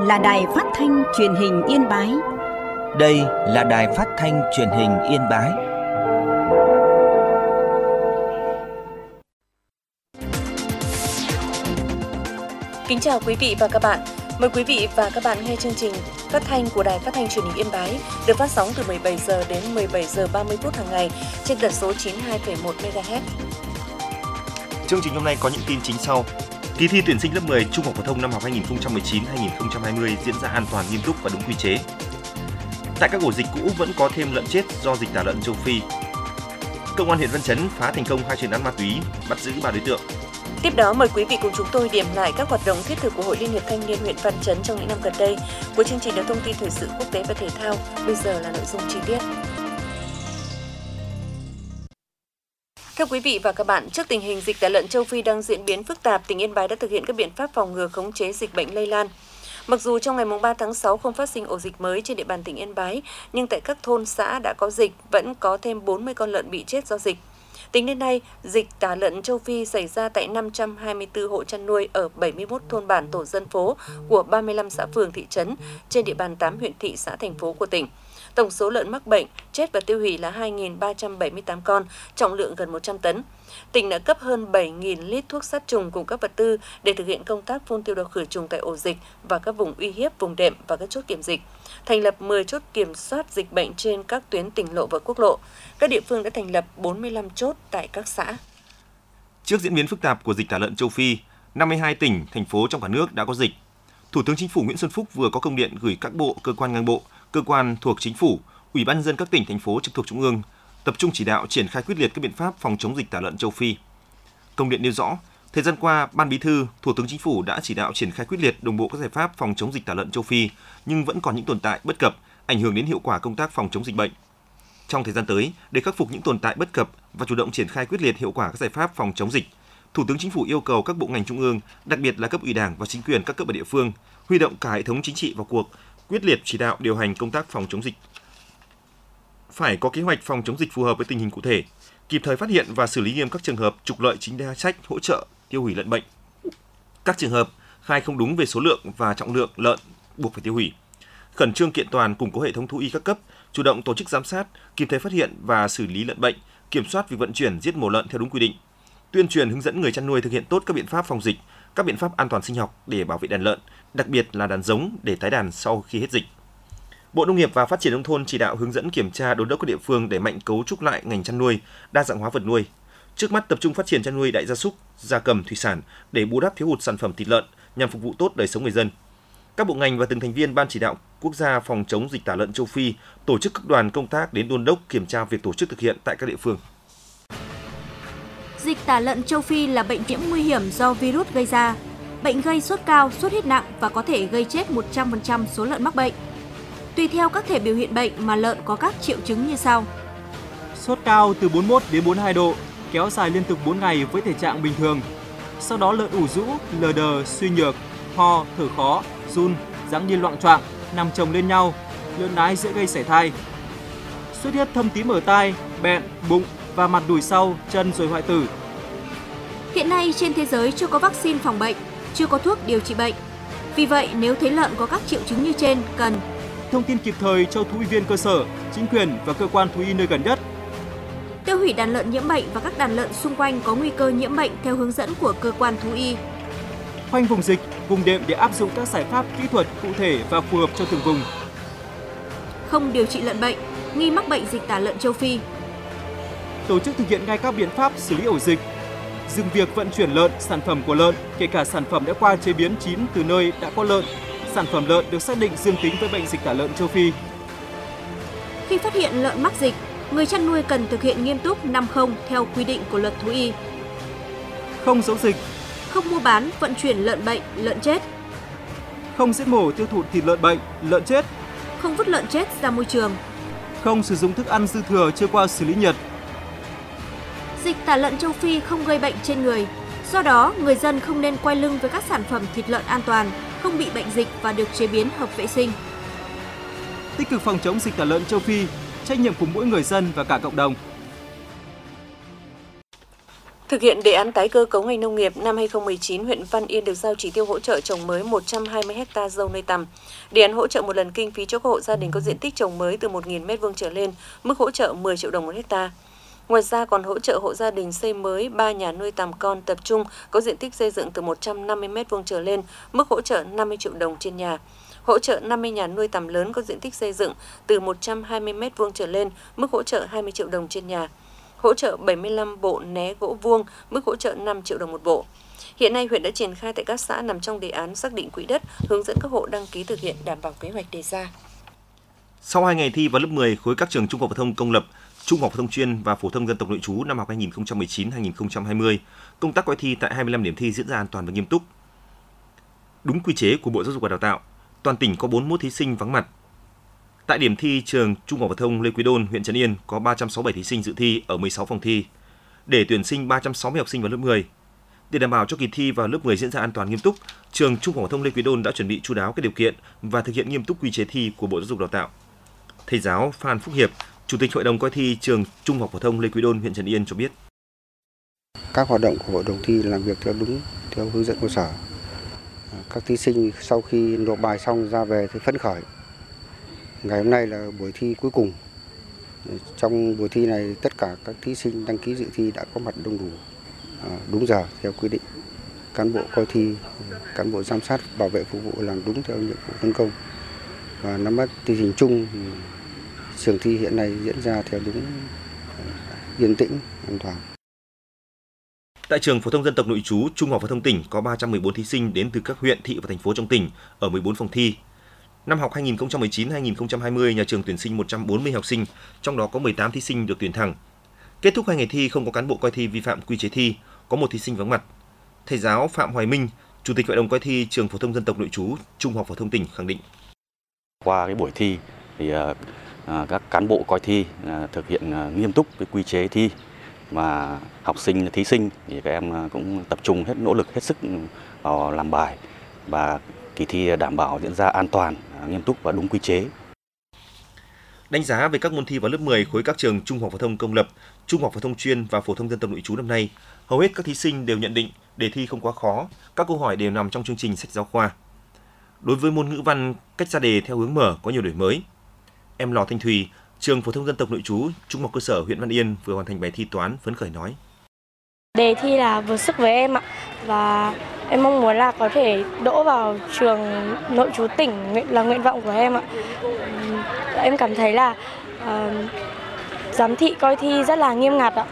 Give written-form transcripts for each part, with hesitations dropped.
là Đài Phát thanh Truyền hình Yên Bái. Đây là Đài Phát thanh Truyền hình Yên Bái. Kính chào quý vị và các bạn. Mời quý vị và các bạn nghe chương trình phát thanh của Đài Phát thanh Truyền hình Yên Bái được phát sóng từ 17 giờ đến 17 giờ 30 phút hàng ngày trên tần số 92,1 MHz. Chương trình hôm nay có những tin chính sau. Kỳ thi tuyển sinh lớp 10 Trung học phổ thông năm học 2019-2020 diễn ra an toàn, nghiêm túc và đúng quy chế. Tại các ổ dịch cũ vẫn có thêm lợn chết do dịch tả lợn châu Phi. Công an huyện Văn Chấn phá thành công 2 chuyên án ma túy, bắt giữ 3 đối tượng. Tiếp đó mời quý vị cùng chúng tôi điểm lại các hoạt động thiết thực của Hội Liên hiệp Thanh niên huyện Văn Chấn trong những năm gần đây. Cuối chương trình là thông tin thời sự quốc tế và thể thao. Bây giờ là nội dung chi tiết. Thưa quý vị và các bạn, trước tình hình dịch tả lợn châu Phi đang diễn biến phức tạp, tỉnh Yên Bái đã thực hiện các biện pháp phòng ngừa khống chế dịch bệnh lây lan. Mặc dù trong ngày 3 tháng 6 không phát sinh ổ dịch mới trên địa bàn tỉnh Yên Bái, nhưng tại các thôn xã đã có dịch vẫn có thêm 40 con lợn bị chết do dịch. Tính đến nay, dịch tả lợn châu Phi xảy ra tại 524 hộ chăn nuôi ở 71 thôn bản tổ dân phố của 35 xã phường thị trấn trên địa bàn 8 huyện thị xã thành phố của tỉnh. Tổng số lợn mắc bệnh, chết và tiêu hủy là 2.378 con, trọng lượng gần 100 tấn. Tỉnh đã cấp hơn 7.000 lít thuốc sát trùng cùng các vật tư để thực hiện công tác phun tiêu độc khử trùng tại ổ dịch và các vùng uy hiếp, vùng đệm và các chốt kiểm dịch. Thành lập 10 chốt kiểm soát dịch bệnh trên các tuyến tỉnh lộ và quốc lộ. Các địa phương đã thành lập 45 chốt tại các xã. Trước diễn biến phức tạp của dịch tả lợn châu Phi, 52 tỉnh, thành phố trong cả nước đã có dịch. Thủ tướng Chính phủ Nguyễn Xuân Phúc vừa có công điện gửi các bộ, cơ quan ngang bộ, cơ quan thuộc Chính phủ, Ủy ban nhân dân các tỉnh, thành phố trực thuộc Trung ương tập trung chỉ đạo triển khai quyết liệt các biện pháp phòng chống dịch tả lợn châu Phi. Công điện nêu rõ, thời gian qua, Ban Bí thư, Thủ tướng Chính phủ đã chỉ đạo triển khai quyết liệt đồng bộ các giải pháp phòng chống dịch tả lợn châu Phi, nhưng vẫn còn những tồn tại bất cập, ảnh hưởng đến hiệu quả công tác phòng chống dịch bệnh. Trong thời gian tới, để khắc phục những tồn tại bất cập và chủ động triển khai quyết liệt hiệu quả các giải pháp phòng chống dịch, Thủ tướng Chính phủ yêu cầu các bộ ngành trung ương, đặc biệt là cấp ủy Đảng và chính quyền các cấp ở địa phương, huy động cả hệ thống chính trị vào cuộc, quyết liệt chỉ đạo điều hành công tác phòng chống dịch. Phải có kế hoạch phòng chống dịch phù hợp với tình hình cụ thể, kịp thời phát hiện và xử lý nghiêm các trường hợp trục lợi chính sách hỗ trợ tiêu hủy lợn bệnh. Các trường hợp khai không đúng về số lượng và trọng lượng lợn buộc phải tiêu hủy. Khẩn trương kiện toàn, củng cố hệ thống thú y các cấp, chủ động tổ chức giám sát, kịp thời phát hiện và xử lý lợn bệnh, kiểm soát việc vận chuyển, giết mổ lợn theo đúng quy định. Tuyên truyền hướng dẫn người chăn nuôi thực hiện tốt các biện pháp phòng dịch, các biện pháp an toàn sinh học để bảo vệ đàn lợn, đặc biệt là đàn giống để tái đàn sau khi hết dịch. Bộ Nông nghiệp và Phát triển nông thôn chỉ đạo hướng dẫn kiểm tra đôn đốc các địa phương đẩy mạnh cấu trúc lại ngành chăn nuôi, đa dạng hóa vật nuôi. Trước mắt tập trung phát triển chăn nuôi đại gia súc, gia cầm, thủy sản để bù đắp thiếu hụt sản phẩm thịt lợn nhằm phục vụ tốt đời sống người dân. Các bộ ngành và từng thành viên Ban chỉ đạo quốc gia phòng chống dịch tả lợn châu Phi tổ chức các đoàn công tác đến đôn đốc kiểm tra việc tổ chức thực hiện tại các địa phương. Dịch tả lợn châu Phi là bệnh nhiễm nguy hiểm do virus gây ra. Bệnh gây sốt cao, sốt huyết nặng và có thể gây chết 100% số lợn mắc bệnh. Tùy theo các thể biểu hiện bệnh mà lợn có các triệu chứng như sau. Sốt cao từ 41 đến 42 độ, kéo dài liên tục 4 ngày với thể trạng bình thường. Sau đó lợn ủ rũ, lờ đờ, suy nhược, ho, thở khó, run, dáng đi loạng choạng, nằm chồng lên nhau, lợn nái dễ gây sảy thai. Xuất huyết thâm tím ở tai, bẹn, bụng và mặt đùi sau, chân rồi hoại tử. Hiện nay trên thế giới chưa có vaccine phòng bệnh, chưa có thuốc điều trị bệnh. Vì vậy, nếu thấy lợn có các triệu chứng như trên, cần thông tin kịp thời cho thú y viên cơ sở, chính quyền và cơ quan thú y nơi gần nhất. Tiêu hủy đàn lợn nhiễm bệnh và các đàn lợn xung quanh có nguy cơ nhiễm bệnh theo hướng dẫn của cơ quan thú y. Khoanh vùng dịch, vùng đệm để áp dụng các giải pháp kỹ thuật cụ thể và phù hợp cho từng vùng. Không điều trị lợn bệnh, nghi mắc bệnh dịch tả lợn châu Phi. Tổ chức thực hiện ngay các biện pháp xử lý ổ dịch. Dừng việc vận chuyển lợn, sản phẩm của lợn, kể cả sản phẩm đã qua chế biến chín từ nơi đã có lợn, sản phẩm lợn được xác định dương tính với bệnh dịch tả lợn châu Phi. Khi phát hiện lợn mắc dịch, người chăn nuôi cần thực hiện nghiêm túc 5-0 theo quy định của luật thú y. Không giấu dịch, không mua bán, vận chuyển lợn bệnh, lợn chết. Không giết mổ tiêu thụ thịt lợn bệnh, lợn chết. Không vứt lợn chết ra môi trường. Không sử dụng thức ăn dư thừa chưa qua xử lý nhiệt. Dịch tả lợn châu Phi không gây bệnh trên người. Do đó, người dân không nên quay lưng với các sản phẩm thịt lợn an toàn, không bị bệnh dịch và được chế biến hợp vệ sinh. Tích cực phòng chống dịch tả lợn châu Phi, trách nhiệm của mỗi người dân và cả cộng đồng. Thực hiện đề án tái cơ cấu ngành nông nghiệp, năm 2019, huyện Văn Yên được giao chỉ tiêu hỗ trợ trồng mới 120 ha dâu nuôi tằm. Đề án hỗ trợ một lần kinh phí cho các hộ gia đình có diện tích trồng mới từ 1.000 m² trở lên, mức hỗ trợ 10 triệu đồng một ha. Ngoài ra còn hỗ trợ hộ gia đình xây mới 3 nhà nuôi tằm con tập trung có diện tích xây dựng từ 150 m² trở lên, mức hỗ trợ 50 triệu đồng trên nhà. Hỗ trợ 50 nhà nuôi tằm lớn có diện tích xây dựng từ 120 m² trở lên, mức hỗ trợ 20 triệu đồng trên nhà. Hỗ trợ 75 bộ né gỗ vuông, mức hỗ trợ 5 triệu đồng một bộ. Hiện nay, huyện đã triển khai tại các xã nằm trong đề án xác định quỹ đất, hướng dẫn các hộ đăng ký thực hiện đảm bảo kế hoạch đề ra. Sau 2 ngày thi vào lớp 10 khối các trường trung học phổ thông công lập, trung học phổ thông chuyên và phổ thông dân tộc nội trú năm học 2019-2020, công tác coi thi tại 25 điểm thi diễn ra an toàn và nghiêm túc. Đúng quy chế của Bộ Giáo dục và Đào tạo, toàn tỉnh có 41 thí sinh vắng mặt. Tại điểm thi trường Trung học phổ thông Lê Quý Đôn, huyện Trấn Yên có 367 thí sinh dự thi ở 16 phòng thi để tuyển sinh 360 học sinh vào lớp 10. Để đảm bảo cho kỳ thi vào lớp 10 diễn ra an toàn nghiêm túc, trường Trung học phổ thông Lê Quý Đôn đã chuẩn bị chu đáo các điều kiện và thực hiện nghiêm túc quy chế thi của Bộ Giáo dục Đào tạo. Thầy giáo Phan Phúc Hiệp, Chủ tịch Hội đồng coi thi trường Trung học phổ thông Lê Quý Đôn, huyện Trấn Yên cho biết: Các hoạt động của hội đồng thi làm việc theo hướng dẫn của sở. Các thí sinh sau khi nộp bài xong ra về thì phấn khởi. Ngày hôm nay là buổi thi cuối cùng. Trong buổi thi này tất cả các thí sinh đăng ký dự thi đã có mặt đông đủ, đúng giờ theo quy định. Cán bộ coi thi, cán bộ giám sát, bảo vệ phục vụ làm đúng theo nhiệm vụ phân công. Và nắm bắt tình hình chung, trường thi hiện nay diễn ra theo đúng, yên tĩnh, an toàn. Tại trường phổ thông dân tộc nội trú Trung học phổ thông tỉnh có 314 thí sinh đến từ các huyện, thị và thành phố trong tỉnh ở 14 phòng thi. Năm học 2019-2020, nhà trường tuyển sinh 140 học sinh, trong đó có 18 thí sinh được tuyển thẳng. Kết thúc 2 ngày thi không có cán bộ coi thi vi phạm quy chế thi, có 1 thí sinh vắng mặt. Thầy giáo Phạm Hoài Minh, Chủ tịch Hội đồng coi thi trường phổ thông dân tộc nội trú Trung học phổ thông tỉnh khẳng định: Qua cái buổi thi thì các cán bộ coi thi thực hiện nghiêm túc cái quy chế thi, mà học sinh, thí sinh thì các em cũng tập trung hết nỗ lực, hết sức vào làm bài và kỳ thi đảm bảo diễn ra an toàn, nghiêm túc và đúng quy chế. Đánh giá về các môn thi vào lớp 10 khối các trường trung học phổ thông công lập, trung học phổ thông chuyên và phổ thông dân tộc nội trú năm nay, hầu hết các thí sinh đều nhận định đề thi không quá khó, các câu hỏi đều nằm trong chương trình sách giáo khoa. Đối với môn ngữ văn, cách ra đề theo hướng mở có nhiều đổi mới. Em Lò Thanh Thùy, trường phổ thông dân tộc nội trú Trung học cơ sở huyện Văn Yên vừa hoàn thành bài thi toán phấn khởi nói: Đề thi là vượt sức với em ạ, và em mong muốn là có thể đỗ vào trường nội trú tỉnh là nguyện vọng của em ạ. Em cảm thấy là giám thị coi thi rất là nghiêm ngặt ạ.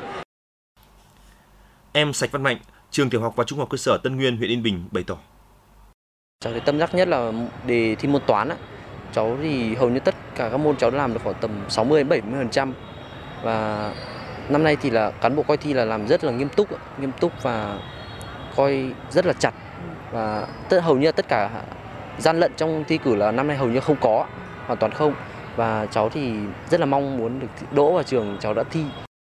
Em Sạch Văn Mạnh, trường tiểu học và trung học cơ sở Tân Nguyên, huyện Yên Bình bày tỏ: Cháu thấy tâm đắc nhất là đề thi môn toán ạ. Cháu thì hầu như tất cả các môn cháu đã làm được khoảng tầm 60-70%. Và năm nay thì là cán bộ coi thi là làm rất là nghiêm túc và coi rất là chặt. Và hầu như tất cả gian lận trong thi cử là năm nay hầu như không có, hoàn toàn không. Và cháu thì rất là mong muốn được đỗ vào trường cháu đã thi.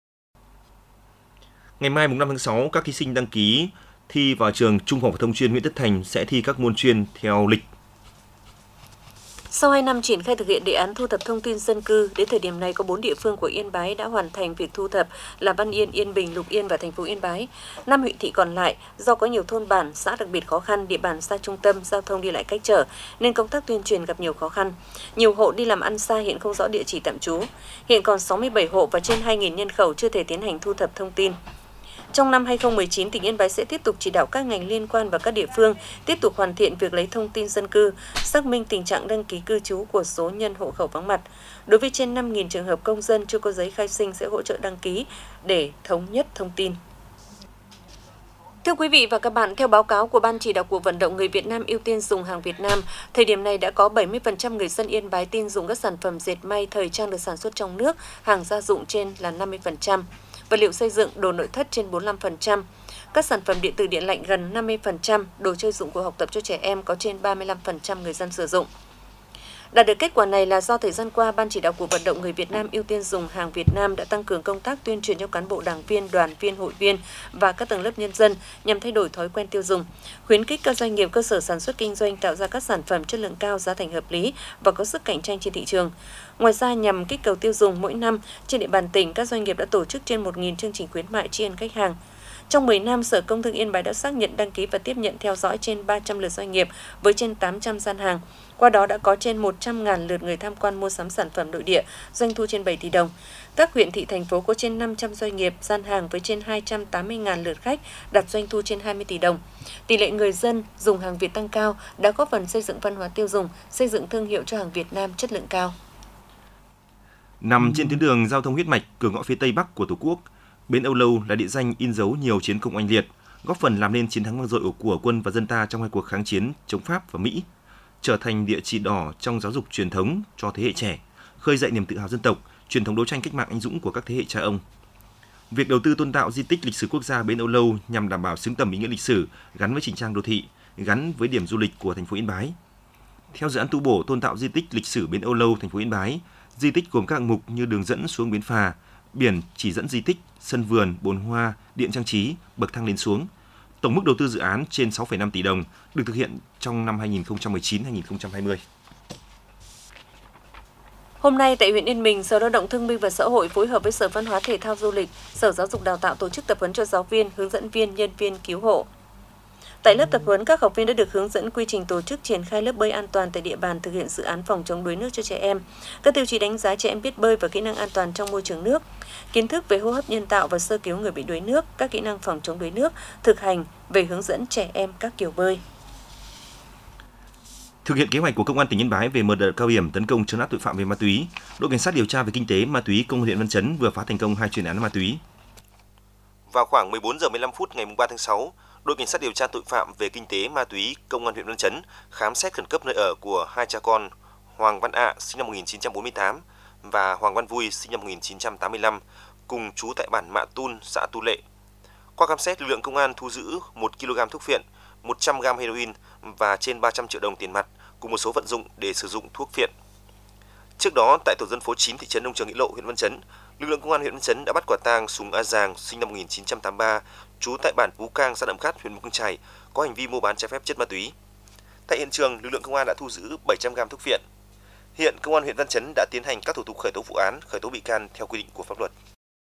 Ngày mai mùng 5 tháng 6, các thí sinh đăng ký thi vào trường Trung học phổ thông chuyên Nguyễn Tất Thành sẽ thi các môn chuyên theo lịch. Sau 2 năm triển khai thực hiện đề án thu thập thông tin dân cư, đến thời điểm này có 4 địa phương của Yên Bái đã hoàn thành việc thu thập là Văn Yên, Yên Bình, Lục Yên và thành phố Yên Bái. 5 huyện thị còn lại do có nhiều thôn bản, xã đặc biệt khó khăn, địa bàn xa trung tâm, giao thông đi lại cách trở nên công tác tuyên truyền gặp nhiều khó khăn. Nhiều hộ đi làm ăn xa hiện không rõ địa chỉ tạm trú. Hiện còn 67 hộ và trên 2.000 nhân khẩu chưa thể tiến hành thu thập thông tin. Trong năm 2019, tỉnh Yên Bái sẽ tiếp tục chỉ đạo các ngành liên quan và các địa phương tiếp tục hoàn thiện việc lấy thông tin dân cư, xác minh tình trạng đăng ký cư trú của số nhân hộ khẩu vắng mặt. Đối với trên 5.000 trường hợp công dân chưa có giấy khai sinh sẽ hỗ trợ đăng ký để thống nhất thông tin. Thưa quý vị và các bạn, theo báo cáo của Ban chỉ đạo cuộc vận động người Việt Nam ưu tiên dùng hàng Việt Nam, thời điểm này đã có 70% người dân Yên Bái tin dùng các sản phẩm dệt may thời trang được sản xuất trong nước, hàng gia dụng trên là 50%. Vật liệu xây dựng, đồ nội thất trên 45%, các sản phẩm điện tử điện lạnh gần 50%, đồ chơi dụng cụ học tập cho trẻ em có trên 35% người dân sử dụng. Đạt được kết quả này là do thời gian qua, Ban chỉ đạo cuộc vận động người Việt Nam ưu tiên dùng hàng Việt Nam đã tăng cường công tác tuyên truyền cho cán bộ đảng viên, đoàn viên, hội viên và các tầng lớp nhân dân nhằm thay đổi thói quen tiêu dùng, khuyến khích các doanh nghiệp cơ sở sản xuất kinh doanh tạo ra các sản phẩm chất lượng cao, giá thành hợp lý và có sức cạnh tranh trên thị trường. Ngoài ra, nhằm kích cầu tiêu dùng, mỗi năm trên địa bàn tỉnh, các doanh nghiệp đã tổ chức trên 1.000 chương trình khuyến mại tri ân khách hàng. Trong 10 năm, Sở Công Thương Yên Bái đã xác nhận, đăng ký và tiếp nhận theo dõi trên 300 lượt doanh nghiệp với trên 800 gian hàng. Qua đó đã có trên 100.000 lượt người tham quan mua sắm sản phẩm nội địa, doanh thu trên 7 tỷ đồng. Các huyện thị thành phố có trên 500 doanh nghiệp, gian hàng với trên 280.000 lượt khách, đạt doanh thu trên 20 tỷ đồng. Tỷ lệ người dân dùng hàng Việt tăng cao đã góp phần xây dựng văn hóa tiêu dùng, xây dựng thương hiệu cho hàng Việt Nam chất lượng cao. Nằm trên tuyến đường giao thông huyết mạch cửa ngõ phía Tây Bắc của Tổ quốc, bến Âu Lâu là địa danh in dấu nhiều chiến công oanh liệt, góp phần làm nên chiến thắng vang dội của quân và dân ta trong hai cuộc kháng chiến chống Pháp và Mỹ, trở thành địa chỉ đỏ trong giáo dục truyền thống cho thế hệ trẻ, khơi dậy niềm tự hào dân tộc, truyền thống đấu tranh cách mạng anh dũng của các thế hệ cha ông. Việc đầu tư tôn tạo di tích lịch sử quốc gia bến Âu Lâu nhằm đảm bảo xứng tầm ý nghĩa lịch sử gắn với chỉnh trang đô thị, gắn với điểm du lịch của thành phố Yên Bái. Theo dự án tu bổ tôn tạo di tích lịch sử bến Âu Lâu, thành phố Yên Bái, di tích gồm các hạng mục như đường dẫn xuống bến phà, biển chỉ dẫn di tích, sân vườn, bồn hoa, điện trang trí, bậc thang lên xuống. Tổng mức đầu tư dự án trên 6,5 tỷ đồng, được thực hiện trong năm 2019-2020. Hôm nay tại huyện Yên Bình, Sở Lao động Thương binh và Xã hội phối hợp với Sở Văn hóa Thể thao Du lịch, Sở Giáo dục Đào tạo tổ chức tập huấn cho giáo viên, hướng dẫn viên, nhân viên cứu hộ. Tại lớp tập huấn, các học viên đã được hướng dẫn quy trình tổ chức triển khai lớp bơi an toàn tại địa bàn thực hiện dự án phòng chống đuối nước cho trẻ em, các tiêu chí đánh giá trẻ em biết bơi và kỹ năng an toàn trong môi trường nước, kiến thức về hô hấp nhân tạo và sơ cứu người bị đuối nước, các kỹ năng phòng chống đuối nước, thực hành về hướng dẫn trẻ em các kiểu bơi. Thực hiện kế hoạch của Công an tỉnh Yên Bái về mở đợt cao điểm tấn công trấn áp tội phạm về ma túy, đội cảnh sát điều tra về kinh tế ma túy Công an huyện Văn Chấn vừa phá thành công 2 chuyên án ma túy. Vào khoảng 14 giờ 15 phút ngày 3 tháng 6, đội cảnh sát điều tra tội phạm về kinh tế ma túy Công an huyện Văn Chấn khám xét khẩn cấp nơi ở của hai cha con Hoàng Văn Ạ sinh năm 1948 và Hoàng Văn Vui sinh năm 1985 cùng trú tại bản Mạ Tun, xã Tu Lệ. Qua khám xét, lực lượng công an thu giữ 1 kg thuốc phiện, 100 g heroin và trên 300 triệu đồng tiền mặt cùng một số vận dụng để sử dụng thuốc phiện. Trước đó, tại tổ dân phố 9 thị trấn Đông Trường Nghĩa Lộ, huyện Văn Chấn, lực lượng công an huyện Văn Chấn đã bắt quả tang Sùng A Giàng sinh năm 1983, trú tại bản Pú Cang, xã Nậm Khát, huyện Mù Căng Chải, có hành vi mua bán trái phép chất ma túy. Tại hiện trường, lực lượng công an đã thu giữ 700 g thuốc phiện. Hiện công an huyện Văn Chấn đã tiến hành các thủ tục khởi tố vụ án, khởi tố bị can theo quy định của pháp luật.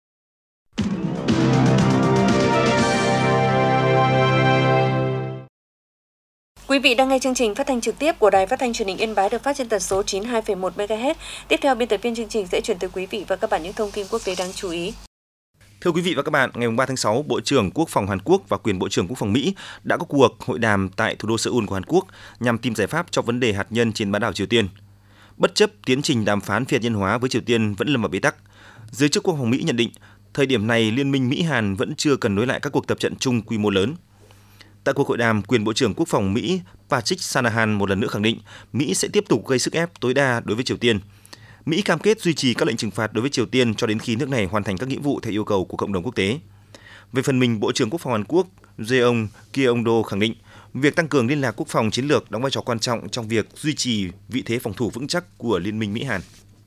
Quý vị đang nghe chương trình phát thanh trực tiếp của Đài Phát thanh Truyền hình Yên Bái được phát trên tần số 92,1 MHz. Tiếp theo, biên tập viên chương trình sẽ chuyển tới quý vị và các bạn những thông tin quốc tế đáng chú ý. Thưa quý vị và các bạn, ngày 3 tháng 6, Bộ trưởng Quốc phòng Hàn Quốc và quyền Bộ trưởng Quốc phòng Mỹ đã có cuộc hội đàm tại thủ đô Seoul của Hàn Quốc nhằm tìm giải pháp cho vấn đề hạt nhân trên bán đảo Triều Tiên. Bất chấp tiến trình đàm phán phi hạt nhân hóa với Triều Tiên vẫn lâm vào bế tắc, giới chức Quốc phòng Mỹ nhận định thời điểm này Liên minh Mỹ-Hàn vẫn chưa cần nối lại các cuộc tập trận chung quy mô lớn. Tại cuộc hội đàm, quyền Bộ trưởng Quốc phòng Mỹ Patrick Shanahan một lần nữa khẳng định Mỹ sẽ tiếp tục gây sức ép tối đa đối với Triều Tiên. Mỹ cam kết duy trì các lệnh trừng phạt đối với Triều Tiên cho đến khi nước này hoàn thành các nghĩa vụ theo yêu cầu của cộng đồng quốc tế. Về phần mình, Bộ trưởng Quốc phòng Hàn Quốc Jeong Kyeong-do khẳng định việc tăng cường liên lạc quốc phòng chiến lược đóng vai trò quan trọng trong việc duy trì vị thế phòng thủ vững chắc của Liên minh Mỹ-Hàn.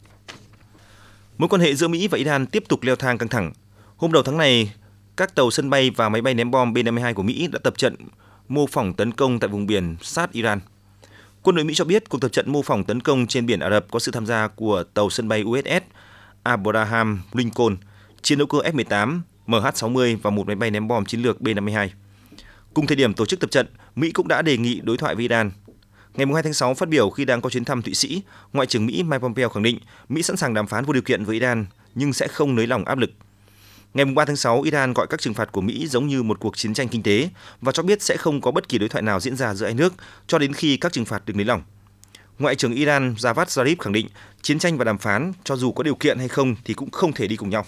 Mối quan hệ giữa Mỹ và Iran tiếp tục leo thang căng thẳng. Hôm đầu tháng này, các tàu sân bay và máy bay ném bom B-52 của Mỹ đã tập trận mô phỏng tấn công tại vùng biển sát Iran. Quân đội Mỹ cho biết cuộc tập trận mô phỏng tấn công trên biển Ả Rập có sự tham gia của tàu sân bay USS Abraham Lincoln, chiến đấu cơ F-18, MH-60 và một máy bay ném bom chiến lược B-52. Cùng thời điểm tổ chức tập trận, Mỹ cũng đã đề nghị đối thoại với Iran. Ngày 2 tháng 6, phát biểu khi đang có chuyến thăm Thụy Sĩ, Ngoại trưởng Mỹ Mike Pompeo khẳng định Mỹ sẵn sàng đàm phán vô điều kiện với Iran nhưng sẽ không nới lỏng áp lực. Ngày 3 tháng 6, Iran gọi các trừng phạt của Mỹ giống như một cuộc chiến tranh kinh tế và cho biết sẽ không có bất kỳ đối thoại nào diễn ra giữa hai nước cho đến khi các trừng phạt được nới lỏng. Ngoại trưởng Iran Javad Zarif khẳng định chiến tranh và đàm phán, cho dù có điều kiện hay không thì cũng không thể đi cùng nhau.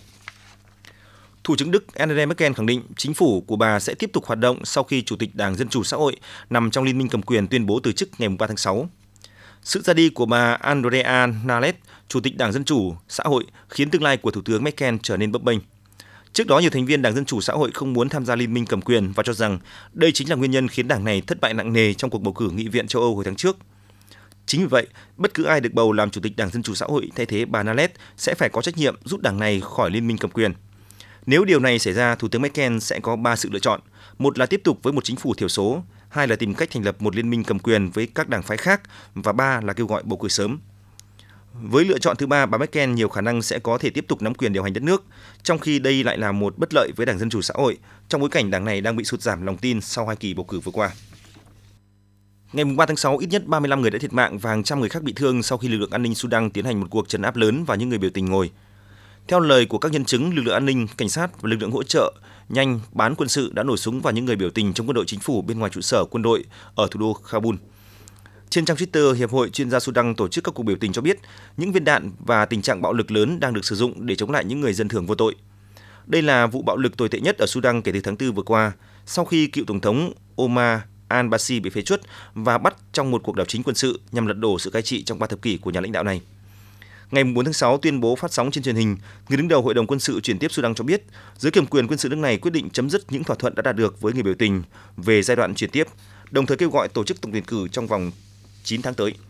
Thủ tướng Đức Angela Merkel khẳng định chính phủ của bà sẽ tiếp tục hoạt động sau khi Chủ tịch Đảng Dân Chủ Xã hội nằm trong liên minh cầm quyền tuyên bố từ chức ngày 3 tháng 6. Sự ra đi của bà Andrea Nahles, Chủ tịch Đảng Dân Chủ Xã hội, khiến tương lai của Thủ tướng Merkel trở nên bấp bênh. Trước đó, nhiều thành viên Đảng Dân Chủ Xã hội không muốn tham gia liên minh cầm quyền và cho rằng đây chính là nguyên nhân khiến đảng này thất bại nặng nề trong cuộc bầu cử Nghị viện châu Âu hồi tháng trước. Chính vì vậy, bất cứ ai được bầu làm Chủ tịch Đảng Dân Chủ Xã hội thay thế bà Nahles sẽ phải có trách nhiệm rút đảng này khỏi liên minh cầm quyền. Nếu điều này xảy ra, Thủ tướng Merkel sẽ có 3 sự lựa chọn. Một là tiếp tục với một chính phủ thiểu số, 2 là tìm cách thành lập một liên minh cầm quyền với các đảng phái khác và 3 là kêu gọi bầu cử sớm. Với lựa chọn thứ ba, bà Merkel nhiều khả năng sẽ có thể tiếp tục nắm quyền điều hành đất nước, trong khi đây lại là một bất lợi với Đảng Dân Chủ Xã hội, trong bối cảnh đảng này đang bị sụt giảm lòng tin sau 2 kỳ bầu cử vừa qua. Ngày 3 tháng 6, ít nhất 35 người đã thiệt mạng và hàng trăm người khác bị thương sau khi lực lượng an ninh Sudan tiến hành một cuộc trấn áp lớn vào những người biểu tình ngồi. Theo lời của các nhân chứng, lực lượng an ninh, cảnh sát và lực lượng hỗ trợ nhanh bán quân sự đã nổ súng vào những người biểu tình trong quân đội chính phủ bên ngoài trụ sở quân đội ở thủ đô Kabul. Trên trang Twitter, Hiệp hội chuyên gia Sudan tổ chức các cuộc biểu tình cho biết những viên đạn và tình trạng bạo lực lớn đang được sử dụng để chống lại những người dân thường vô tội. Đây là vụ bạo lực tồi tệ nhất ở Sudan kể từ tháng 4 vừa qua, sau khi cựu tổng thống Omar al-Bashir bị phế truất và bắt trong một cuộc đảo chính quân sự nhằm lật đổ sự cai trị trong 3 thập kỷ của nhà lãnh đạo này. Ngày 4 tháng 6, tuyên bố phát sóng trên truyền hình, người đứng đầu Hội đồng quân sự chuyển tiếp Sudan cho biết, giới cầm quyền quân sự nước này quyết định chấm dứt những thỏa thuận đã đạt được với người biểu tình về giai đoạn chuyển tiếp, đồng thời kêu gọi tổ chức tổng tuyển cử trong vòng 9 tháng tới.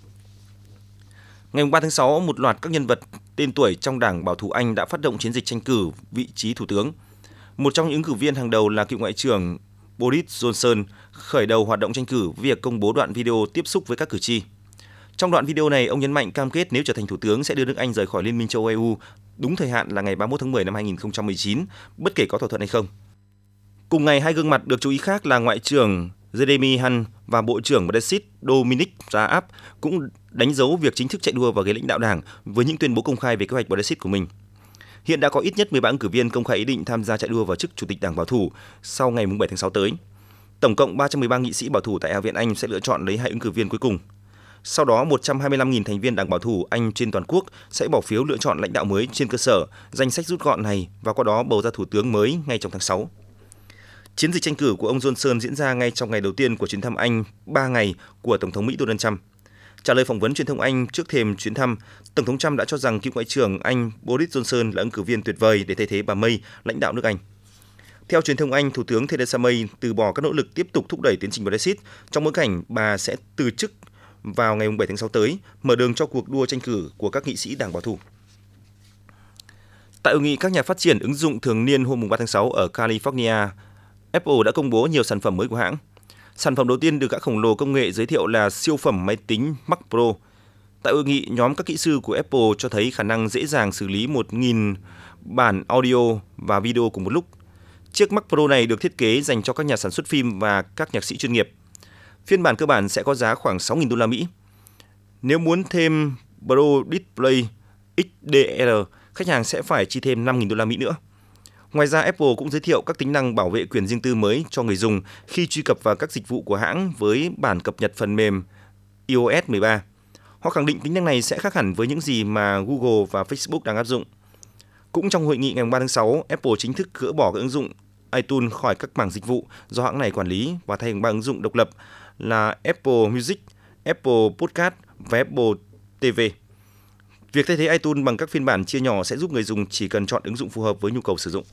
Ngày 3 tháng 6, một loạt các nhân vật tên tuổi trong Đảng Bảo thủ Anh đã phát động chiến dịch tranh cử vị trí thủ tướng. Một trong những ứng cử viên hàng đầu là cựu Ngoại trưởng Boris Johnson khởi đầu hoạt động tranh cử với việc công bố đoạn video tiếp xúc với các cử tri. Trong đoạn video này, ông nhấn mạnh cam kết nếu trở thành thủ tướng sẽ đưa nước Anh rời khỏi Liên minh châu Âu EU đúng thời hạn là ngày 31 tháng 10 năm 2019, bất kể có thỏa thuận hay không. Cùng ngày, hai gương mặt được chú ý khác là Ngoại trưởng Jeremy Hunt và Bộ trưởng Brexit Dominic Raab cũng đánh dấu việc chính thức chạy đua vào ghế lãnh đạo đảng với những tuyên bố công khai về kế hoạch Brexit của mình. Hiện đã có ít nhất 13 ứng cử viên công khai ý định tham gia chạy đua vào chức Chủ tịch Đảng Bảo thủ sau ngày 7 tháng 6 tới. Tổng cộng 313 nghị sĩ bảo thủ tại Hạ viện Anh sẽ lựa chọn lấy 2 ứng cử viên cuối cùng. Sau đó, 125.000 thành viên Đảng Bảo thủ Anh trên toàn quốc sẽ bỏ phiếu lựa chọn lãnh đạo mới trên cơ sở danh sách rút gọn này và qua đó bầu ra thủ tướng mới ngay trong tháng 6. Chiến dịch tranh cử của ông Johnson diễn ra ngay trong ngày đầu tiên của chuyến thăm Anh 3 ngày của Tổng thống Mỹ Donald Trump. Trả lời phỏng vấn truyền thông Anh trước thềm chuyến thăm, Tổng thống Trump đã cho rằng cựu Ngoại trưởng Anh Boris Johnson là ứng cử viên tuyệt vời để thay thế bà May lãnh đạo nước Anh. Theo truyền thông Anh, Thủ tướng Theresa May từ bỏ các nỗ lực tiếp tục thúc đẩy tiến trình Brexit trong bối cảnh bà sẽ từ chức vào ngày 7 tháng 6 tới, mở đường cho cuộc đua tranh cử của các nghị sĩ Đảng Bảo thủ. Tại hội nghị các nhà phát triển ứng dụng thường niên hôm 3 tháng 6 ở California, Apple đã công bố nhiều sản phẩm mới của hãng. Sản phẩm đầu tiên được gã khổng lồ công nghệ giới thiệu là siêu phẩm máy tính Mac Pro. Tại hội nghị, nhóm các kỹ sư của Apple cho thấy khả năng dễ dàng xử lý 1.000 bản audio và video cùng một lúc. Chiếc Mac Pro này được thiết kế dành cho các nhà sản xuất phim và các nhạc sĩ chuyên nghiệp. Phiên bản cơ bản sẽ có giá khoảng 6.000 đô la Mỹ. Nếu muốn thêm Pro Display XDR, khách hàng sẽ phải chi thêm 5.000 đô la Mỹ nữa. Ngoài ra, Apple cũng giới thiệu các tính năng bảo vệ quyền riêng tư mới cho người dùng khi truy cập vào các dịch vụ của hãng với bản cập nhật phần mềm iOS 13. Họ khẳng định tính năng này sẽ khác hẳn với những gì mà Google và Facebook đang áp dụng. Cũng trong hội nghị ngày 3 tháng 6, Apple chính thức gỡ bỏ các ứng dụng iTunes khỏi các bảng dịch vụ do hãng này quản lý và thay bằng 3 ứng dụng độc lập là Apple Music, Apple Podcast và Apple TV. Việc thay thế iTunes bằng các phiên bản chia nhỏ sẽ giúp người dùng chỉ cần chọn ứng dụng phù hợp với nhu cầu sử dụng.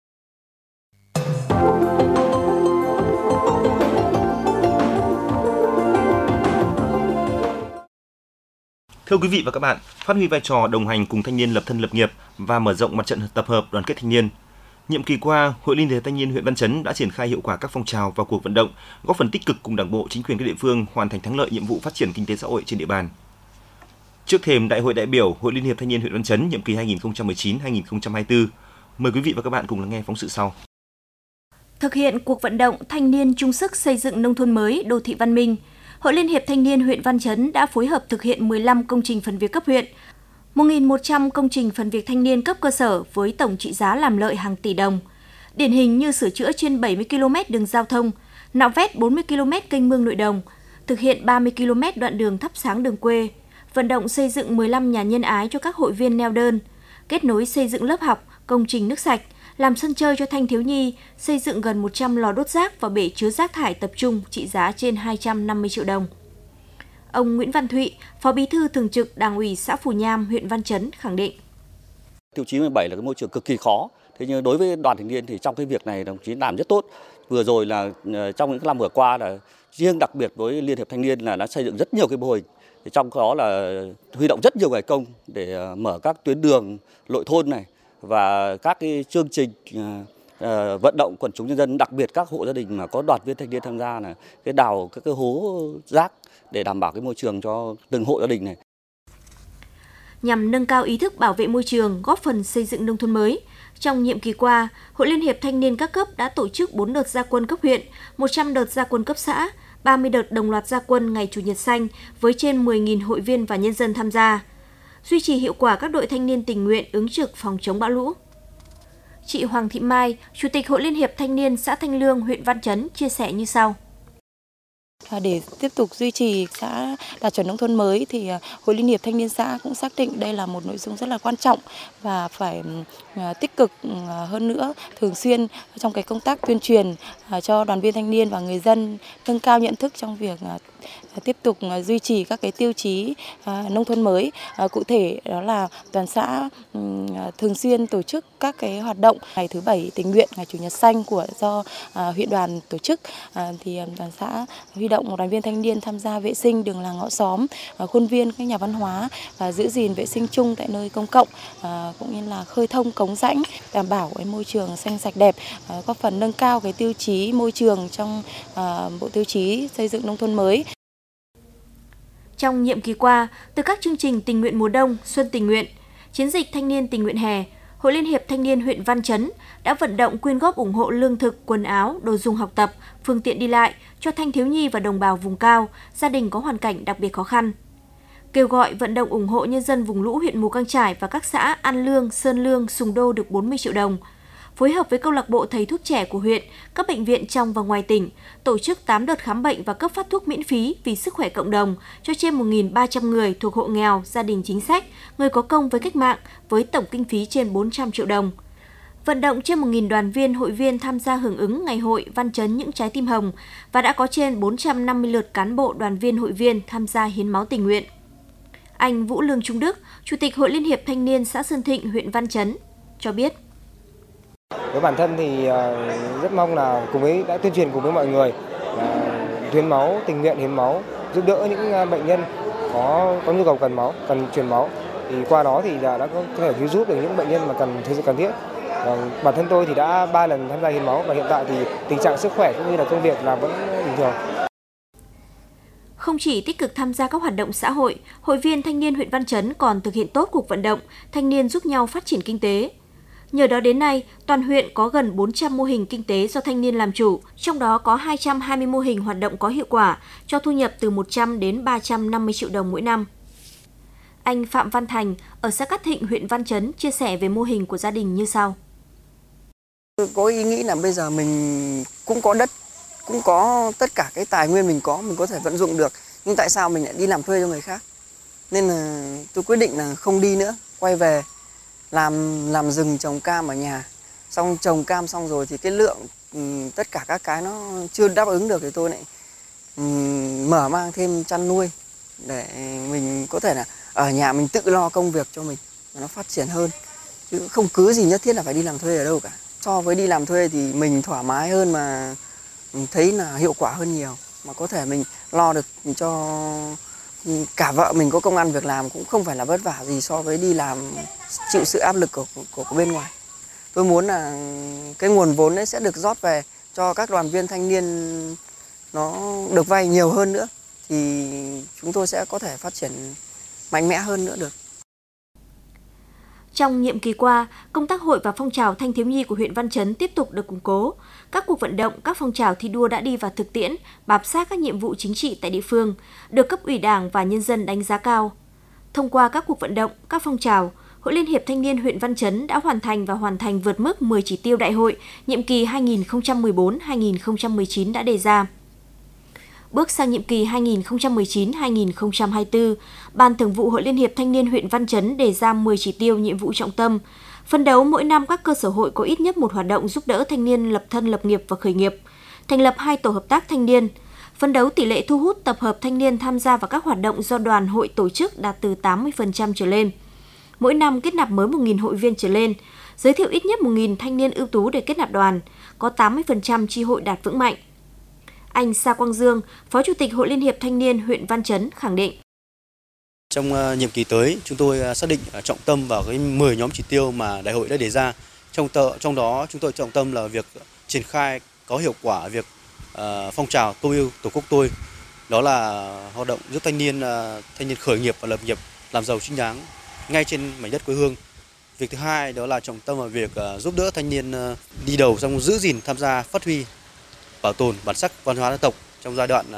Thưa quý vị và các bạn, phát huy vai trò đồng hành cùng thanh niên lập thân lập nghiệp và mở rộng mặt trận tập hợp đoàn kết thanh niên. Nhiệm kỳ qua, Hội Liên hiệp Thanh niên huyện Văn Chấn đã triển khai hiệu quả các phong trào và cuộc vận động, góp phần tích cực cùng Đảng bộ, chính quyền các địa phương hoàn thành thắng lợi nhiệm vụ phát triển kinh tế xã hội trên địa bàn. Trước thềm Đại hội đại biểu Hội Liên hiệp Thanh niên huyện Văn Chấn nhiệm kỳ 2019-2024, mời quý vị và các bạn cùng lắng nghe phóng sự sau. Thực hiện cuộc vận động thanh niên chung sức xây dựng nông thôn mới, đô thị văn minh, Hội Liên hiệp Thanh niên huyện Văn Chấn đã phối hợp thực hiện 15 công trình phần việc cấp huyện, 1.100 công trình phần việc thanh niên cấp cơ sở với tổng trị giá làm lợi hàng tỷ đồng. Điển hình như sửa chữa trên 70 km đường giao thông, nạo vét 40 km kênh mương nội đồng, thực hiện 30 km đoạn đường thắp sáng đường quê, vận động xây dựng 15 nhà nhân ái cho các hội viên neo đơn, kết nối xây dựng lớp học, công trình nước sạch, làm sân chơi cho thanh thiếu nhi, xây dựng gần 100 lò đốt rác và bể chứa rác thải tập trung trị giá trên 250 triệu đồng. Ông Nguyễn Văn Thụy, Phó Bí thư Thường trực Đảng ủy xã Phù Nham, huyện Văn Chấn khẳng định. Tiêu chí 17 là cái môi trường cực kỳ khó. Thế nhưng đối với đoàn thanh niên thì trong cái việc này đồng chí làm rất tốt. Vừa rồi là trong những năm vừa qua là riêng đặc biệt với Liên hiệp Thanh niên là đã xây dựng rất nhiều cái mô hình. Trong đó là huy động rất nhiều ngày công để mở các tuyến đường nội thôn này và các cái chương trình vận động quần chúng nhân dân, đặc biệt các hộ gia đình mà có đoàn viên thanh niên tham gia là cái đào các cái hố rác để đảm bảo cái môi trường cho từng hộ gia đình này. nhằm nâng cao ý thức bảo vệ môi trường, góp phần xây dựng nông thôn mới. Trong nhiệm kỳ qua, Hội Liên hiệp Thanh niên các cấp đã tổ chức 4 đợt ra quân cấp huyện, 100 đợt ra quân cấp xã, 30 đợt đồng loạt ra quân ngày Chủ nhật xanh với trên 10.000 hội viên và nhân dân tham gia. Duy trì hiệu quả các đội thanh niên tình nguyện ứng trực phòng chống bão lũ. Chị Hoàng Thị Mai, Chủ tịch Hội Liên hiệp Thanh niên xã Thanh Lương, huyện Văn Chấn chia sẻ như sau. Để tiếp tục duy trì xã đạt chuẩn nông thôn mới thì Hội Liên hiệp Thanh niên xã cũng xác định đây là một nội dung rất là quan trọng và phải tích cực hơn nữa, thường xuyên trong cái công tác tuyên truyền cho đoàn viên thanh niên và người dân nâng cao nhận thức trong việc tiếp tục duy trì các cái tiêu chí nông thôn mới. Cụ thể đó là toàn xã thường xuyên tổ chức các cái hoạt động ngày thứ Bảy tình nguyện, ngày Chủ nhật xanh do huyện đoàn tổ chức, thì toàn xã huy động đoàn viên thanh niên tham gia vệ sinh đường làng ngõ xóm, khuôn viên các nhà văn hóa và giữ gìn vệ sinh chung tại nơi công cộng, cũng như là khơi thông cống rãnh, đảm bảo cái môi trường xanh sạch đẹp, góp phần nâng cao cái tiêu chí môi trường trong bộ tiêu chí xây dựng nông thôn mới. Trong nhiệm kỳ qua, từ các chương trình tình nguyện mùa đông, xuân tình nguyện, chiến dịch thanh niên tình nguyện hè, Hội Liên hiệp Thanh niên huyện Văn Chấn đã vận động quyên góp ủng hộ lương thực, quần áo, đồ dùng học tập, phương tiện đi lại cho thanh thiếu nhi và đồng bào vùng cao, gia đình có hoàn cảnh đặc biệt khó khăn. Kêu gọi vận động ủng hộ nhân dân vùng lũ huyện Mù Cang Chải và các xã An Lương, Sơn Lương, Sùng Đô được 40 triệu đồng. Phối hợp với câu lạc bộ thầy thuốc trẻ của huyện, các bệnh viện trong và ngoài tỉnh, tổ chức 8 đợt khám bệnh và cấp phát thuốc miễn phí vì sức khỏe cộng đồng cho trên 1.300 người thuộc hộ nghèo, gia đình chính sách, người có công với cách mạng với tổng kinh phí trên 400 triệu đồng. Vận động trên 1.000 đoàn viên, hội viên tham gia hưởng ứng Ngày hội Văn Chấn những trái tim hồng và đã có trên 450 lượt cán bộ, đoàn viên, hội viên tham gia hiến máu tình nguyện. Anh Vũ Lương Trung Đức, Chủ tịch Hội Liên hiệp Thanh niên xã Sơn Thịnh, huyện Văn Chấn cho biết. Với bản thân thì rất mong là cùng với đã tuyên truyền cùng với mọi người hiến máu, tình nguyện hiến máu, giúp đỡ những bệnh nhân có nhu cầu cần truyền máu. Thì qua đó thì đã có thể giúp được những bệnh nhân mà thực sự cần thiết. Bản thân tôi thì đã 3 lần tham gia hiến máu và hiện tại thì tình trạng sức khỏe cũng như là công việc là vẫn bình thường. Không chỉ tích cực tham gia các hoạt động xã hội, hội viên thanh niên huyện Văn Chấn còn thực hiện tốt cuộc vận động thanh niên giúp nhau phát triển kinh tế. Nhờ đó đến nay, toàn huyện có gần 400 mô hình kinh tế do thanh niên làm chủ, trong đó có 220 mô hình hoạt động có hiệu quả, cho thu nhập từ 100 đến 350 triệu đồng mỗi năm. Anh Phạm Văn Thành ở xã Cát Thịnh, huyện Văn Chấn chia sẻ về mô hình của gia đình như sau. Có ý nghĩ là bây giờ mình cũng có đất, cũng có tất cả cái tài nguyên mình có thể vận dụng được, nhưng tại sao mình lại đi làm thuê cho người khác? Nên là tôi quyết định là không đi nữa, quay về làm rừng trồng cam ở nhà. Xong trồng cam xong rồi thì cái lượng tất cả các cái nó chưa đáp ứng được thì tôi lại mở mang thêm chăn nuôi để mình có thể là ở nhà mình tự lo công việc cho mình và nó phát triển hơn, chứ không cứ gì nhất thiết là phải đi làm thuê ở đâu cả. So với đi làm thuê thì mình thoải mái hơn mà thấy là hiệu quả hơn nhiều, mà có thể mình lo được cho cả vợ mình có công ăn việc làm, cũng không phải là vất vả gì so với đi làm chịu sự áp lực của bên ngoài. Tôi muốn là cái nguồn vốn đấy sẽ được rót về cho các đoàn viên thanh niên, nó được vay nhiều hơn nữa thì chúng tôi sẽ có thể phát triển mạnh mẽ hơn nữa được. Trong nhiệm kỳ qua, công tác hội và phong trào thanh thiếu nhi của huyện Văn Chấn tiếp tục được củng cố. Các cuộc vận động, các phong trào thi đua đã đi vào thực tiễn, bám sát các nhiệm vụ chính trị tại địa phương, được cấp ủy Đảng và nhân dân đánh giá cao. Thông qua các cuộc vận động, các phong trào, Hội Liên hiệp Thanh niên huyện Văn Chấn đã hoàn thành vượt mức 10 chỉ tiêu đại hội nhiệm kỳ 2014-2019 đã đề ra. Bước sang nhiệm kỳ 2019-2024, Ban Thường vụ Hội Liên hiệp Thanh niên huyện Văn Chấn đề ra 10 chỉ tiêu nhiệm vụ trọng tâm, phấn đấu mỗi năm các cơ sở hội có ít nhất một hoạt động giúp đỡ thanh niên lập thân lập nghiệp và khởi nghiệp, thành lập 2 tổ hợp tác thanh niên, phấn đấu tỷ lệ thu hút tập hợp thanh niên tham gia vào các hoạt động do đoàn hội tổ chức đạt từ 80% trở lên. Mỗi năm kết nạp mới 1.000 hội viên trở lên, giới thiệu ít nhất 1.000 thanh niên ưu tú để kết nạp đoàn, có 80% chi hội đạt vững mạnh. Anh Sa Quang Dương, Phó Chủ tịch Hội Liên hiệp Thanh niên huyện Văn Chấn khẳng định. Trong nhiệm kỳ tới, chúng tôi xác định trọng tâm vào cái 10 nhóm chỉ tiêu mà đại hội đã đề ra. Trong đó chúng tôi trọng tâm là việc triển khai có hiệu quả việc phong trào tôi yêu Tổ quốc tôi. Đó là hoạt động giúp thanh niên khởi nghiệp và lập nghiệp, làm giàu chính đáng. ngay trên mảnh đất quê hương. Việc thứ hai đó là trọng tâm vào việc giúp đỡ thanh niên đi đầu trong giữ gìn, tham gia phát huy, bảo tồn bản sắc văn hóa dân tộc trong giai đoạn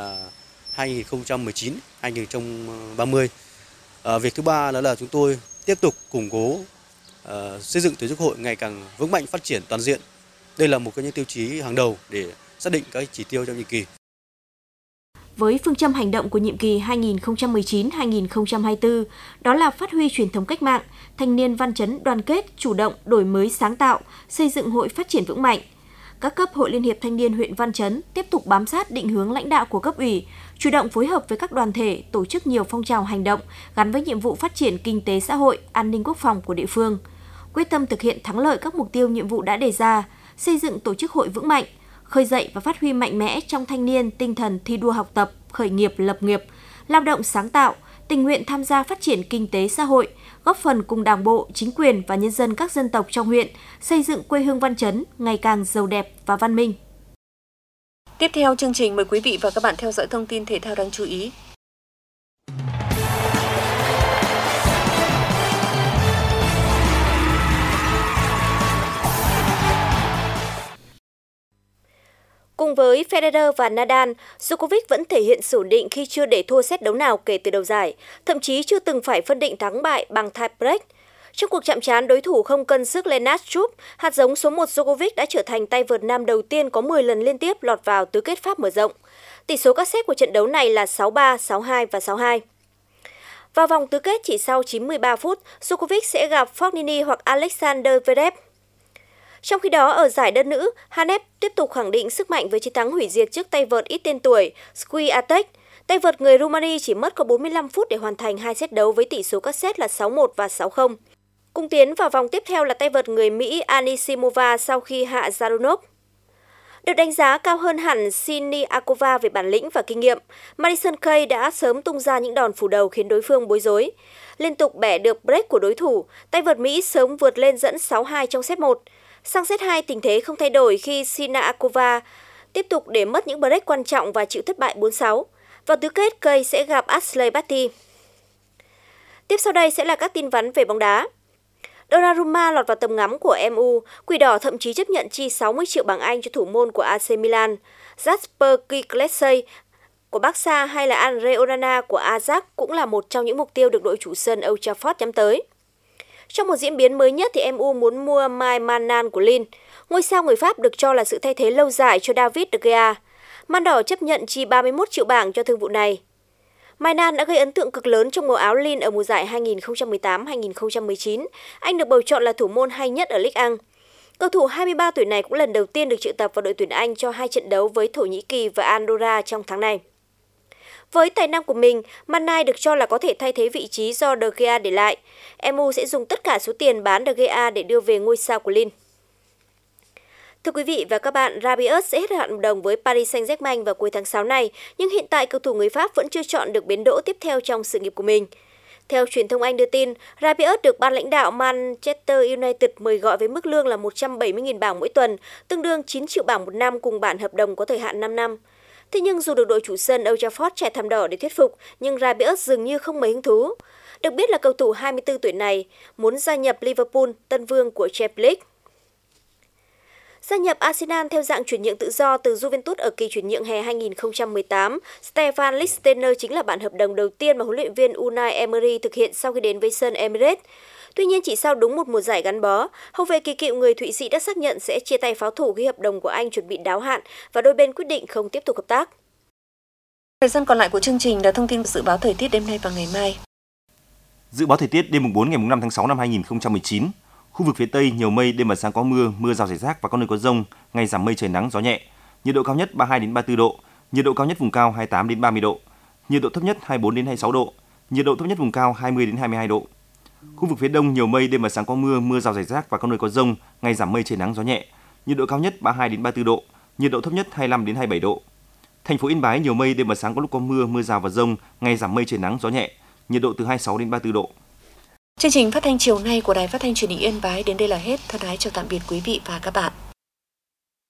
2019-2030. Việc thứ ba đó là chúng tôi tiếp tục củng cố xây dựng tổ chức hội ngày càng vững mạnh, phát triển toàn diện. Đây là một trong những tiêu chí hàng đầu để xác định các chỉ tiêu trong nhiệm kỳ. Với phương châm hành động của nhiệm kỳ 2019-2024, đó là phát huy truyền thống cách mạng, thanh niên văn chấn đoàn kết, chủ động, đổi mới sáng tạo, xây dựng hội phát triển vững mạnh. Các cấp Hội Liên hiệp Thanh niên huyện Văn Chấn tiếp tục bám sát định hướng lãnh đạo của cấp ủy, chủ động phối hợp với các đoàn thể tổ chức nhiều phong trào hành động gắn với nhiệm vụ phát triển kinh tế xã hội, an ninh quốc phòng của địa phương. Quyết tâm thực hiện thắng lợi các mục tiêu nhiệm vụ đã đề ra, xây dựng tổ chức hội vững mạnh, khơi dậy và phát huy mạnh mẽ trong thanh niên tinh thần thi đua học tập, khởi nghiệp lập nghiệp, lao động sáng tạo, tình nguyện tham gia phát triển kinh tế xã hội, góp phần cùng Đảng bộ, chính quyền và nhân dân các dân tộc trong huyện xây dựng quê hương Văn Chấn ngày càng giàu đẹp và văn minh. Tiếp theo chương trình, mời quý vị và các bạn theo dõi thông tin thể thao đáng chú ý. Cùng với Federer và Nadal, Djokovic vẫn thể hiện sự ổn định khi chưa để thua set đấu nào kể từ đầu giải, thậm chí chưa từng phải phân định thắng bại bằng tie break. Trong cuộc chạm trán đối thủ không cân sức Lennart Struff, hạt giống số 1 Djokovic đã trở thành tay vợt nam đầu tiên có 10 lần liên tiếp lọt vào tứ kết Pháp mở rộng. Tỷ số các set của trận đấu này là 6-3, 6-2 và 6-2. Vào vòng tứ kết chỉ sau 93 phút, Djokovic sẽ gặp Fognini hoặc Alexander Zverev. Trong khi đó, ở giải đơn nữ, Halep tiếp tục khẳng định sức mạnh với chiến thắng hủy diệt trước tay vợt ít tên tuổi Swiatek. Tay vợt người Rumani chỉ mất có 45 phút để hoàn thành 2 set đấu với tỷ số các set là 6-1 và 6-0. Cùng tiến vào vòng tiếp theo là tay vợt người Mỹ Anisimova sau khi hạ Zaronov. Được đánh giá cao hơn hẳn Siniakova về bản lĩnh và kinh nghiệm, Madison Keys đã sớm tung ra những đòn phủ đầu khiến đối phương bối rối. Liên tục bẻ được break của đối thủ, tay vợt Mỹ sớm vượt lên dẫn 6-2 trong set 1. Sang set 2, tình thế không thay đổi khi Siniakova tiếp tục để mất những break quan trọng và chịu thất bại 4-6. Vào tứ kết, Keys sẽ gặp Ashley Barty. Tiếp sau đây sẽ là các tin vắn về bóng đá. Donnarumma lọt vào tầm ngắm của MU, Quỷ Đỏ thậm chí chấp nhận chi 60 triệu bảng Anh cho thủ môn của AC Milan. Jasper Kiklersey của Barca hay là Andre Onana của Ajax cũng là một trong những mục tiêu được đội chủ sân Old Trafford nhắm tới. Trong một diễn biến mới nhất thì MU muốn mua Mike Maignan của Lille. Ngôi sao người Pháp được cho là sự thay thế lâu dài cho David De Gea. Man đỏ chấp nhận chi 31 triệu bảng cho thương vụ này. Maignan đã gây ấn tượng cực lớn trong màu áo Lille ở mùa giải 2018-2019. Anh được bầu chọn là thủ môn hay nhất ở Ligue 1. Cầu thủ 23 tuổi này cũng lần đầu tiên được triệu tập vào đội tuyển Anh cho 2 trận đấu với Thổ Nhĩ Kỳ và Andorra trong tháng này. Với tài năng của mình, Maignan được cho là có thể thay thế vị trí do De Gea để lại. MU sẽ dùng tất cả số tiền bán De Gea để đưa về ngôi sao của Lille. Thưa quý vị và các bạn, Rabiot sẽ hết hạn hợp đồng với Paris Saint-Germain vào cuối tháng 6 này, nhưng hiện tại cầu thủ người Pháp vẫn chưa chọn được bến đỗ tiếp theo trong sự nghiệp của mình. Theo truyền thông Anh đưa tin, Rabiot được ban lãnh đạo Manchester United mời gọi với mức lương là 170.000 bảng mỗi tuần, tương đương 9 triệu bảng một năm cùng bản hợp đồng có thời hạn 5 năm. Thế nhưng dù được đội chủ sân Old Trafford trải thảm đỏ để thuyết phục, nhưng Rabiot dường như không mấy hứng thú. Được biết là cầu thủ 24 tuổi này muốn gia nhập Liverpool, tân vương của Champions League. Gia nhập Arsenal theo dạng chuyển nhượng tự do từ Juventus ở kỳ chuyển nhượng hè 2018, Stefan Lichtsteiner chính là bản hợp đồng đầu tiên mà huấn luyện viên Unai Emery thực hiện sau khi đến với sân Emirates. Tuy nhiên chỉ sau đúng một mùa giải gắn bó, hậu vệ kỳ cựu người Thụy Sĩ đã xác nhận sẽ chia tay pháo thủ khi hợp đồng của anh chuẩn bị đáo hạn và đôi bên quyết định không tiếp tục hợp tác. Thời gian còn lại của chương trình là thông tin dự báo thời tiết đêm nay và ngày mai. Dự báo thời tiết đêm mùng 4 ngày mùng 5 tháng 6 năm 2019. Khu vực phía Tây nhiều mây, đêm và sáng có mưa, mưa rào rải rác và có nơi có dông, ngày giảm mây trời nắng gió nhẹ. Nhiệt độ cao nhất 32 đến 34 độ, nhiệt độ cao nhất vùng cao 28 đến 30 độ, nhiệt độ thấp nhất 24 đến 26 độ, nhiệt độ thấp nhất vùng cao 20 đến 22 độ. Khu vực phía Đông nhiều mây, đêm và sáng có mưa, mưa rào rải rác và có nơi có dông, ngày giảm mây trời nắng gió nhẹ. Nhiệt độ cao nhất 32 đến 34 độ, nhiệt độ thấp nhất 25 đến 27 độ. Thành phố Yên Bái nhiều mây, đêm và sáng có lúc có mưa, mưa rào và dông, ngày giảm mây trời nắng gió nhẹ. Nhiệt độ từ 26 đến 34 độ. Chương trình phát thanh chiều nay của Đài Phát thanh Truyền hình Yên Bái đến đây là hết. Thân ái chào tạm biệt quý vị và các bạn.